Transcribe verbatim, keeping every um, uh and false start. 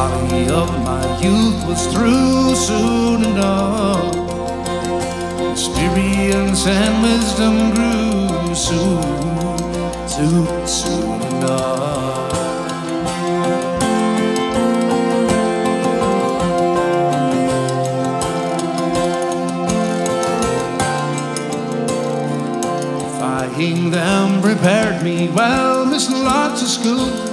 folly of my youth was through soon enough. Experience and wisdom grew soon, too soon enough. Defying them prepared me well, missing lots of school.